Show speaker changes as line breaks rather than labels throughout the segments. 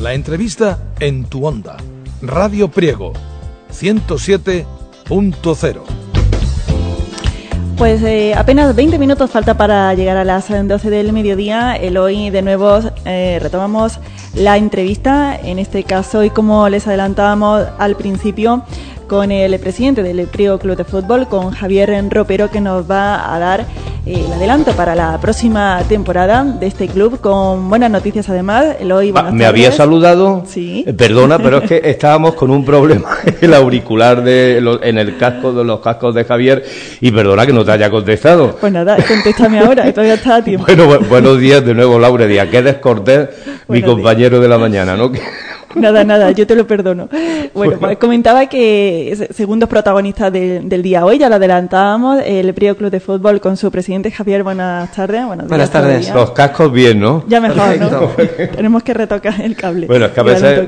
La entrevista en tu onda. Radio Priego 107.0.
Pues apenas 20 minutos falta para llegar a las 12 del mediodía. Hoy de nuevo retomamos la entrevista, en este caso, y como les adelantábamos al principio, con el presidente del Priego Club de Fútbol, con Javier Ropero, que nos va a dar el adelanto para la próxima temporada de este club, con buenas noticias además. Eloy, buenas tardes.
Me había saludado,
sí.
Perdona, pero es que estábamos con un problema el auricular en el casco de los cascos de Javier, y perdona que no te haya contestado.
Pues nada, contéstame ahora, que todavía está a tiempo.
Bueno, buenos días de nuevo, Laura Díaz. Qué descortés, mi compañero de la mañana, ¿no?
Nada, yo te lo perdono. Bueno, pues comentaba que segundos protagonistas del día hoy, ya lo adelantábamos, el Priego Club de Fútbol con su presidente Javier. Buenas tardes.
Buenas tardes.
Los cascos bien, ¿no?
Ya mejor, ¿no? Tenemos que retocar el cable.
Bueno, es que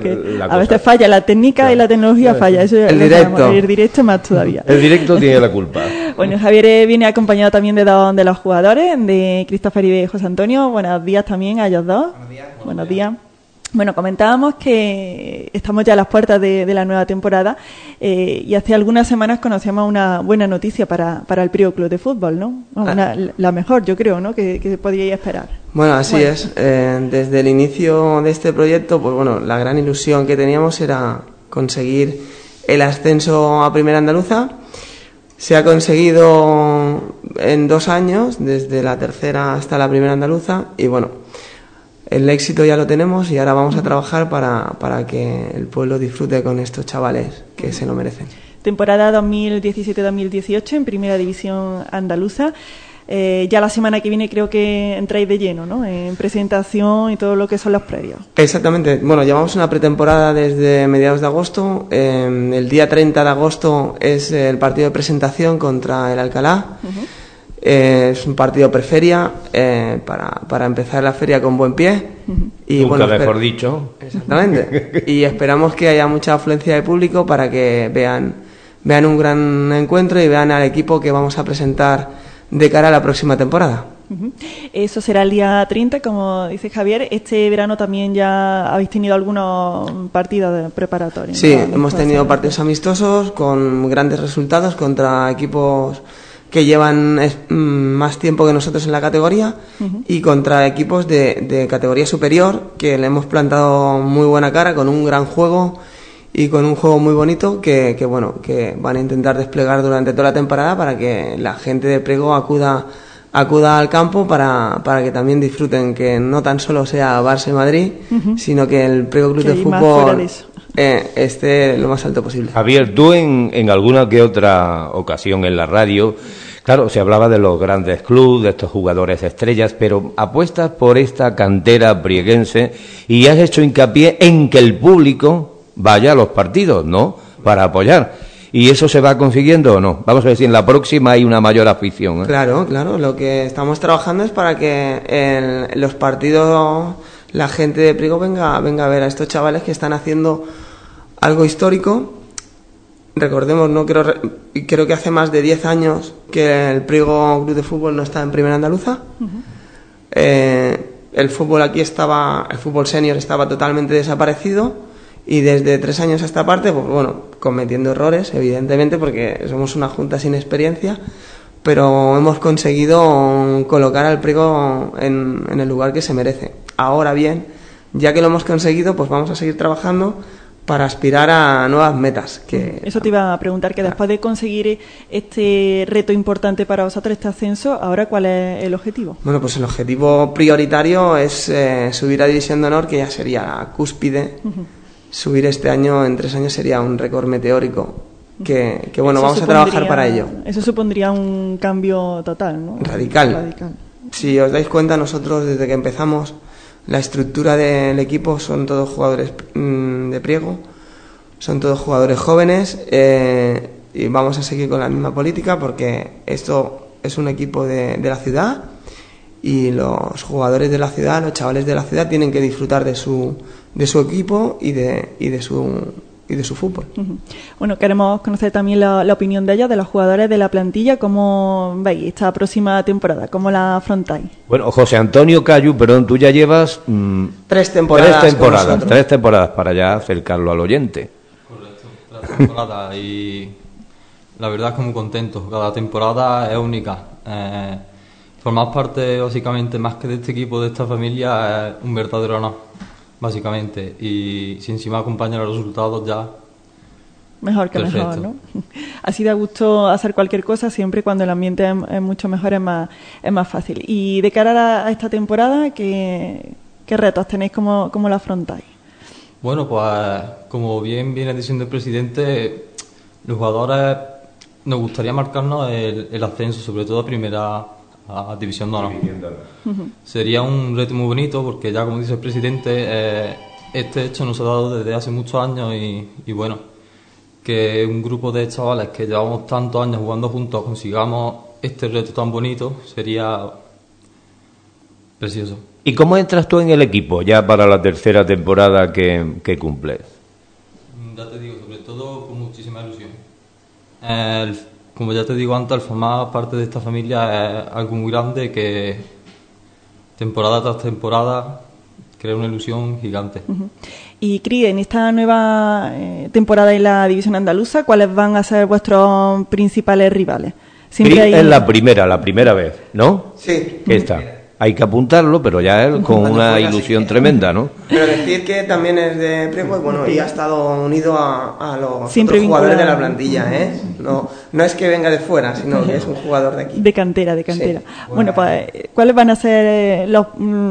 a veces
falla, la técnica y la tecnología falla. Eso
el directo.
El directo más todavía.
El directo tiene la culpa.
Bueno, Javier viene acompañado también de dos de los jugadores, de Christopher y de José Antonio. Buenos días también a ellos dos. Buenos días. Bueno, comentábamos que estamos ya a las puertas de la nueva temporada y hace algunas semanas conocíamos una buena noticia para el Priego Club de Fútbol, ¿no? La mejor, yo creo, ¿no? Que podíais esperar.
Bueno, así es. Desde el inicio de este proyecto, pues bueno, la gran ilusión que teníamos era conseguir el ascenso a Primera Andaluza. Se ha conseguido en 2 años, desde la tercera hasta la Primera Andaluza, y bueno, el éxito ya lo tenemos y ahora vamos a trabajar para que el pueblo disfrute con estos chavales que se lo merecen.
Temporada 2017-2018 en Primera División Andaluza. Ya la semana que viene creo que entráis de lleno, ¿no? En presentación y todo lo que son los previos.
Exactamente. Bueno, llevamos una pretemporada desde mediados de agosto. El día 30 de agosto es el partido de presentación contra el Alcalá. Uh-huh. Es un partido preferia para empezar la feria con buen pie.
Uh-huh. Y nunca mejor dicho.
Exactamente. Y esperamos que haya mucha afluencia de público para que vean un gran encuentro y vean al equipo que vamos a presentar de cara a la próxima temporada.
Uh-huh. Eso será el día 30, como dice Javier. Este verano también ya habéis tenido algunos partidos preparatorios.
Sí, ¿no? Hemos tenido partidos amistosos con grandes resultados contra equipos que llevan más tiempo que nosotros en la categoría. Uh-huh. Y contra equipos de categoría superior que le hemos plantado muy buena cara con un gran juego y con un juego muy bonito que van a intentar desplegar durante toda la temporada para que la gente de Priego acuda al campo para que también disfruten, que no tan solo sea Barça y Madrid, uh-huh, sino que el Priego Club de Fútbol esté lo más alto posible.
Javier, tú en alguna que otra ocasión en la radio, claro, se hablaba de los grandes clubes, de estos jugadores estrellas, pero apuestas por esta cantera prieguense y has hecho hincapié en que el público vaya a los partidos, ¿no?, para apoyar. ¿Y eso se va consiguiendo o no? Vamos a ver si en la próxima hay una mayor afición, ¿eh?
Claro. Lo que estamos trabajando es para que en los partidos la gente de Priego venga a ver a estos chavales que están haciendo algo histórico. Recordemos, no creo que hace más de 10 años que el Priego Club de Fútbol no está en Primera Andaluza. Uh-huh. El fútbol aquí el fútbol senior estaba totalmente desaparecido. Y desde 3 años a esta parte, pues bueno, cometiendo errores, evidentemente, porque somos una junta sin experiencia, pero hemos conseguido colocar al Priego en el lugar que se merece. Ahora bien, ya que lo hemos conseguido, pues vamos a seguir trabajando para aspirar a nuevas metas.
Eso te iba a preguntar, que después de conseguir este reto importante para vosotros, este ascenso, ¿ahora cuál es el objetivo?
Bueno, pues el objetivo prioritario es subir a División de Honor, que ya sería la cúspide. Uh-huh. Subir este año, en 3 años, sería un récord meteórico que bueno, vamos a trabajar para ello.
Eso supondría un cambio total, ¿no?
Radical. Si os dais cuenta, nosotros desde que empezamos, la estructura del equipo son todos jugadores de Priego, son todos jugadores jóvenes, y vamos a seguir con la misma política porque esto es un equipo de la ciudad y los jugadores de la ciudad, los chavales de la ciudad tienen que disfrutar de su equipo y de y de su fútbol.
Bueno, queremos conocer también la opinión de ellos, de los jugadores de la plantilla. ¿Cómo veis esta próxima temporada? ¿Cómo la afrontáis?
Bueno, José Antonio Cayu, perdón, tú ya llevas
3 temporadas.
3 temporadas para ya acercarlo al oyente.
Correcto, 3 temporadas y la verdad es que muy contento. Cada temporada es única. Formar parte básicamente más que de este equipo, de esta familia, es un verdadero honor, básicamente. Y si encima acompañan los resultados ya...
Mejor que
perfecto.
mejor, ¿no? Así da gusto hacer cualquier cosa, siempre cuando el ambiente es mucho mejor, es más fácil. Y de cara a esta temporada, ¿qué retos tenéis? ¿Cómo lo afrontáis?
Bueno, pues como bien viene diciendo el presidente, los jugadores nos gustaría marcarnos el ascenso, sobre todo a División de Honor. Sería un reto muy bonito porque ya, como dice el presidente, este hecho nos ha dado desde hace muchos años y bueno, que un grupo de chavales que llevamos tantos años jugando juntos consigamos este reto tan bonito sería precioso.
¿Y cómo entras tú en el equipo ya para la tercera temporada que cumples?
Ya te digo, sobre todo con muchísima ilusión. Como ya te digo antes, el formar parte de esta familia es algo muy grande que temporada tras temporada crea una ilusión gigante.
Y Cris, en esta nueva temporada en la División Andaluza, ¿cuáles van a ser vuestros principales rivales?
Cris es la primera vez, ¿no?
Sí.
Que está. Hay que apuntarlo, pero ya él con una ilusión tremenda, ¿no?
Pero decir que también es de Priego y bueno, y ha estado unido a los
Siempre
otros jugadores de la
vinculado.
plantilla, ¿eh? No es que venga de fuera, sino que es un jugador de aquí.
De cantera.
Sí.
Bueno, pues, ¿cuáles van a ser los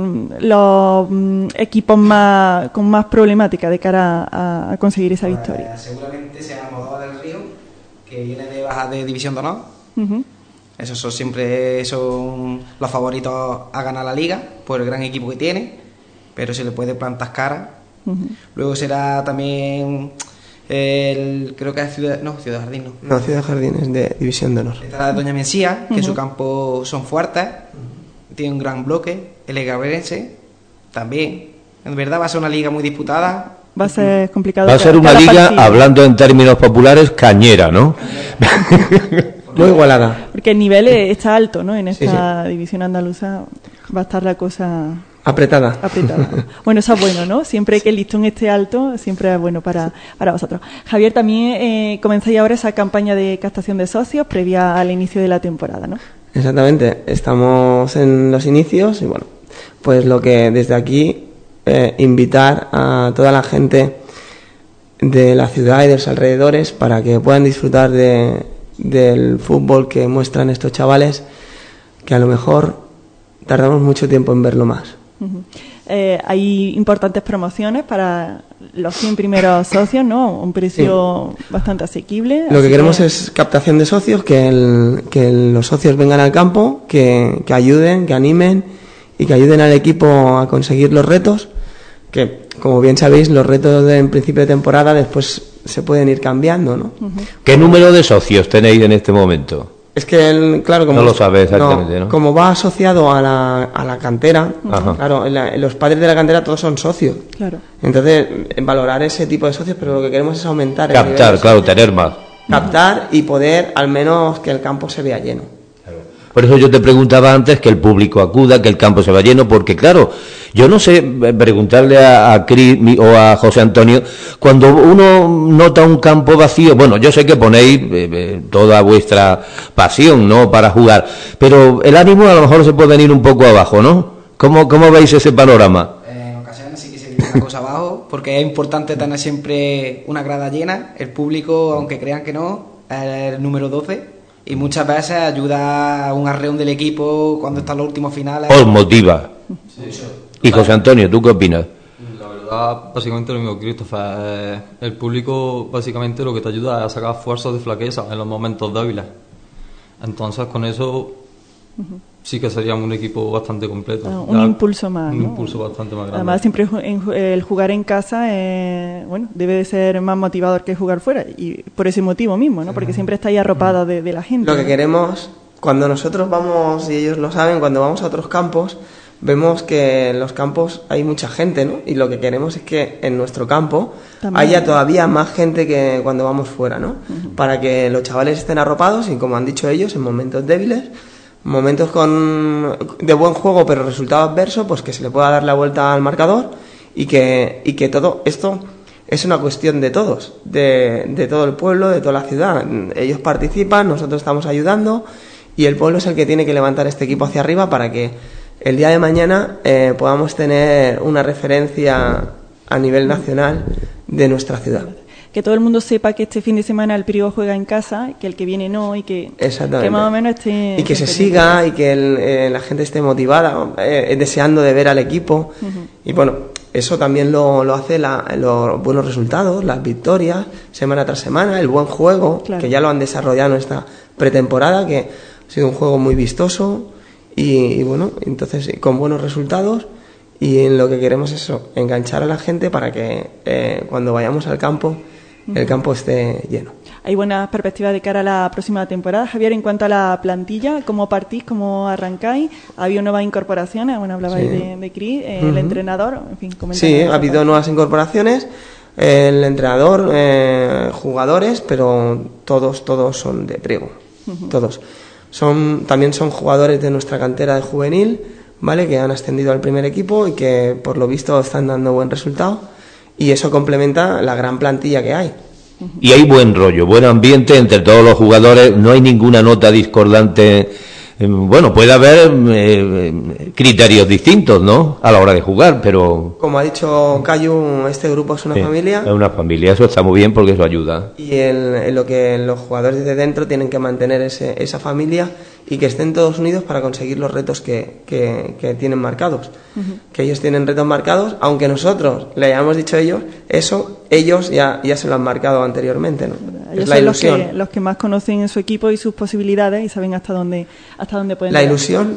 equipos con más problemática de cara a conseguir esa victoria?
Seguramente sea Almodóvar del Río, que viene de baja de División de Honor. Esos siempre son los favoritos a ganar la liga por el gran equipo que tiene, pero se le puede plantar cara. Luego será también creo que es Ciudad Jardín, ¿no?
No, Ciudad Jardín es de División de Honor.
Estará Doña Mencía, que en su campo son fuertes, tiene un gran bloque. El Gabrense también. En verdad va a ser una liga muy disputada.
Va a ser complicado.
Va a ser una
cada
liga,
partido.
hablando en términos populares, cañera, ¿no?
Muy igualada.
Porque el nivel está alto, ¿no? En
Sí,
esta división andaluza va a estar la cosa
Apretada.
apretada. Bueno, eso es bueno, ¿no? Siempre que el listón esté alto, siempre es bueno para vosotros. Javier, también comenzáis ahora esa campaña de captación de socios previa al inicio de la temporada, ¿no?
Exactamente. Estamos en los inicios y bueno, pues lo que desde aquí invitar a toda la gente de la ciudad y de los alrededores para que puedan disfrutar del fútbol que muestran estos chavales, que a lo mejor tardamos mucho tiempo en verlo más.
Hay importantes promociones para los 100 primeros socios, ¿no? Un precio bastante asequible.
Lo que queremos es captación de socios, que los socios vengan al campo, que ayuden, que animen y que ayuden al equipo a conseguir los retos, que como bien sabéis, los retos en principio de temporada después se pueden ir cambiando, ¿no?
¿Qué número de socios tenéis en este momento?
Es que, claro, como
No lo sabes exactamente, ¿no?
Como va asociado a la cantera,
Ajá.
claro, los padres de la cantera todos son socios.
Claro.
Entonces, valorar ese tipo de socios, pero lo que queremos es aumentar el nivel
Captar,
de
claro,
socios.
tener más.
Captar y poder al menos que el campo se vea lleno.
Por eso yo te preguntaba antes que el público acuda, que el campo se va lleno, porque claro, yo no sé preguntarle a Cris o a José Antonio, cuando uno nota un campo vacío, bueno, yo sé que ponéis toda vuestra pasión, ¿no?, para jugar, pero el ánimo a lo mejor se puede venir un poco abajo, ¿no? ¿Cómo veis ese panorama?
En ocasiones sí que se viene una cosa abajo, porque es importante tener siempre una grada llena. El público, aunque crean que no, es el número 12. Y muchas veces ayuda a un arreón del equipo cuando están los últimos finales.
Os motiva. Y José Antonio, ¿tú qué opinas?
La verdad, básicamente lo mismo que Christopher. El público básicamente lo que te ayuda es a sacar fuerzas de flaqueza en los momentos débiles. Entonces con eso sí que seríamos un equipo bastante completo.
Un impulso más,
Un
¿no?
impulso bastante más grande.
Además, siempre el jugar en casa debe de ser más motivador que jugar fuera, y por ese motivo mismo, ¿no? Porque siempre estáis arropados de la gente.
Lo que
¿no?
queremos, cuando nosotros vamos, y ellos lo saben, cuando vamos a otros campos, vemos que en los campos hay mucha gente, ¿no? Y lo que queremos es que en nuestro campo
También
haya todavía más gente que cuando vamos fuera, ¿no? Para que los chavales estén arropados y, como han dicho ellos, en momentos débiles, momentos de buen juego pero resultado adverso, pues que se le pueda dar la vuelta al marcador y que todo esto es una cuestión de todos, de todo el pueblo, de toda la ciudad. Ellos participan, nosotros estamos ayudando y el pueblo es el que tiene que levantar este equipo hacia arriba para que el día de mañana podamos tener una referencia a nivel nacional de nuestra ciudad.
Que todo el mundo sepa que este fin de semana el Priego juega en casa, que el que viene no, y que más o menos esté...
Y que se siga y que la gente esté motivada, deseando de ver al equipo. Y bueno, eso también lo hace los buenos resultados, las victorias, semana tras semana, el buen juego,
claro,
que ya lo han desarrollado en esta pretemporada, que ha sido un juego muy vistoso. Y bueno, entonces con buenos resultados, y en lo que queremos es eso, enganchar a la gente para que cuando vayamos al campo, el campo esté lleno.
Hay buenas perspectivas de cara a la próxima temporada. Javier, en cuanto a la plantilla, ¿cómo partís, cómo arrancáis? ¿Ha habido nuevas incorporaciones? Bueno, hablabais de Cris, el entrenador, en fin, coméntanos.
Sí, ha habido nuevas incorporaciones, el entrenador, jugadores, pero todos son de Priego, todos. También son jugadores de nuestra cantera de juvenil, ¿vale? Que han ascendido al primer equipo y que por lo visto están dando buen resultado, y eso complementa la gran plantilla que hay.
Y hay buen rollo, buen ambiente entre todos los jugadores, no hay ninguna nota discordante. Bueno, puede haber criterios distintos, ¿no?, a la hora de jugar, pero...
Como ha dicho Cayu, este grupo es una familia.
Es una familia, eso está muy bien porque eso ayuda.
Y en lo que los jugadores de dentro tienen que mantener esa familia y que estén todos unidos para conseguir los retos que tienen marcados. Que ellos tienen retos marcados, aunque nosotros le hayamos dicho a ellos, ellos ya se lo han marcado anteriormente, ¿no?
Ellos
es la
son
ilusión.
los que más conocen su equipo y sus posibilidades y saben hasta dónde pueden
La
llegar.
ilusión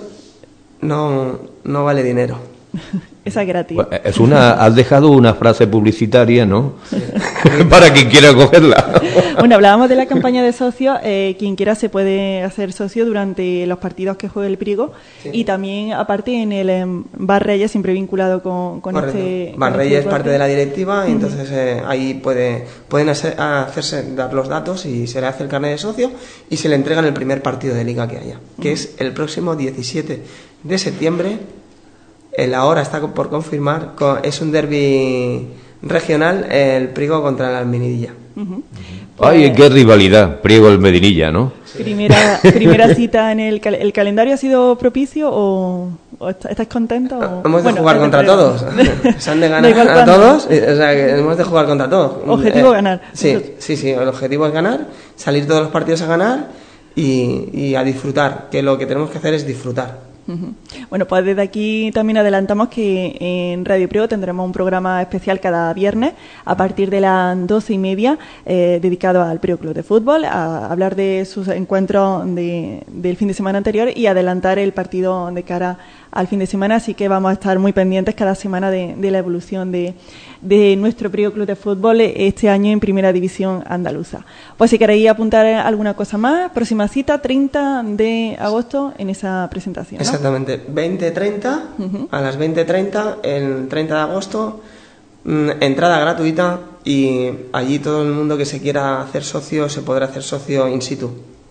no vale dinero.
Esa es gratis.
Bueno, has dejado una frase publicitaria, ¿no? Sí. Para quien quiera cogerla.
Bueno, hablábamos de la campaña de socios. Quien quiera se puede hacer socio durante los partidos que juegue el Priego. Sí. Y también, aparte, en el Bar Reyes, siempre vinculado con este...
Bar Reyes es parte de la directiva, y entonces ahí pueden dar los datos y se le hace el carnet de socio y se le entrega en el primer partido de liga que haya, que es el próximo 17 de septiembre. La hora está por confirmar, es un derbi regional, el Priego contra el Almenidilla.
Ay, qué rivalidad, Priego el Medinilla, ¿no?
Sí. Primera cita en el calendario. ¿Ha sido propicio o estáis contentos?
Hemos de jugar contra todos. Se han de ganar a todos, o sea, que hemos de jugar contra todos.
Objetivo ganar.
Sí, el objetivo es ganar, salir todos los partidos a ganar y a disfrutar, que lo que tenemos que hacer es disfrutar.
Bueno, pues desde aquí también adelantamos que en Radio Priego tendremos un programa especial cada viernes a partir de las 12:30 dedicado al Priego Club de Fútbol, a hablar de sus encuentros del fin de semana anterior y adelantar el partido de cara al fin de semana, así que vamos a estar muy pendientes cada semana de la evolución de nuestro Priego Club de Fútbol este año en Primera División Andaluza. Pues si queréis apuntar alguna cosa más, próxima cita 30 de agosto en esa presentación, ¿no?
Exactamente, 20:30, a las 20:30, el 30 de agosto, entrada gratuita, y allí todo el mundo que se quiera hacer socio se podrá hacer socio in situ.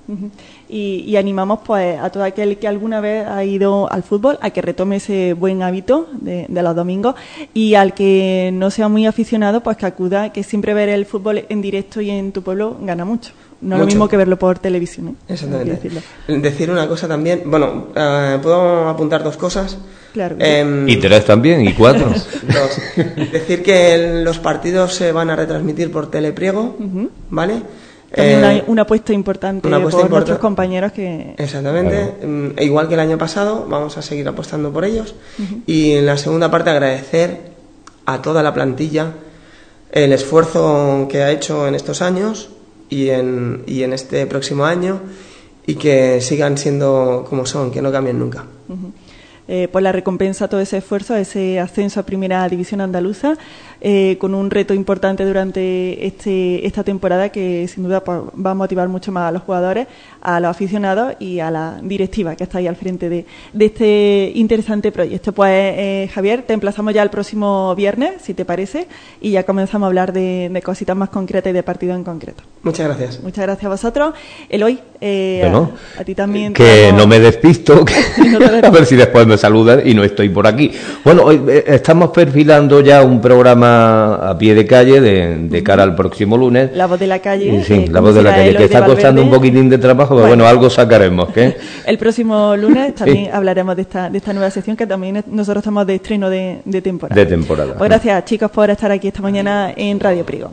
Y animamos pues a todo aquel que alguna vez ha ido al fútbol a que retome ese buen hábito de los domingos, y al que no sea muy aficionado pues que acuda, que siempre ver el fútbol en directo y en tu pueblo gana mucho. No es lo mismo que verlo por televisión, ¿eh?
Exactamente. Decir una cosa también, bueno, puedo apuntar dos cosas.
Claro.
Y 3 también, y 4.
Decir que los partidos se van a retransmitir por Telepriego, ¿vale?
También una apuesta importante por nuestros compañeros que...
Exactamente, claro. Igual que el año pasado, vamos a seguir apostando por ellos. Y en la segunda parte agradecer a toda la plantilla el esfuerzo que ha hecho en estos años y en este próximo año, y que sigan siendo como son, que no cambien nunca.
por la recompensa a todo ese esfuerzo, ese ascenso a Primera División Andaluza, con un reto importante durante esta temporada que sin duda pues, va a motivar mucho más a los jugadores, a los aficionados y a la directiva que está ahí al frente de este interesante proyecto. Pues Javier, te emplazamos ya el próximo viernes, si te parece, y ya comenzamos a hablar de cositas más concretas y de partidos en concreto.
Muchas gracias.
Muchas gracias a vosotros. Eloy,
bueno,
a ti también.
Que no me despisto, a ver si después me saludan y no estoy por aquí. Bueno, hoy estamos perfilando ya un programa a pie de calle de cara al próximo lunes.
La voz de la calle.
Sí, la voz de la calle, que está costando un poquitín de trabajo, pero bueno, algo sacaremos. ¿Qué?
El próximo lunes también hablaremos de esta nueva sección que también nosotros estamos de estreno de temporada.
De temporada.
Pues gracias, chicos, por estar aquí esta mañana en Radio Priego.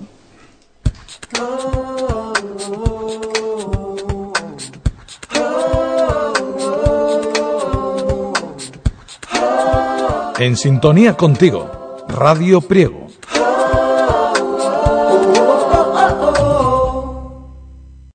En sintonía contigo, Radio Priego.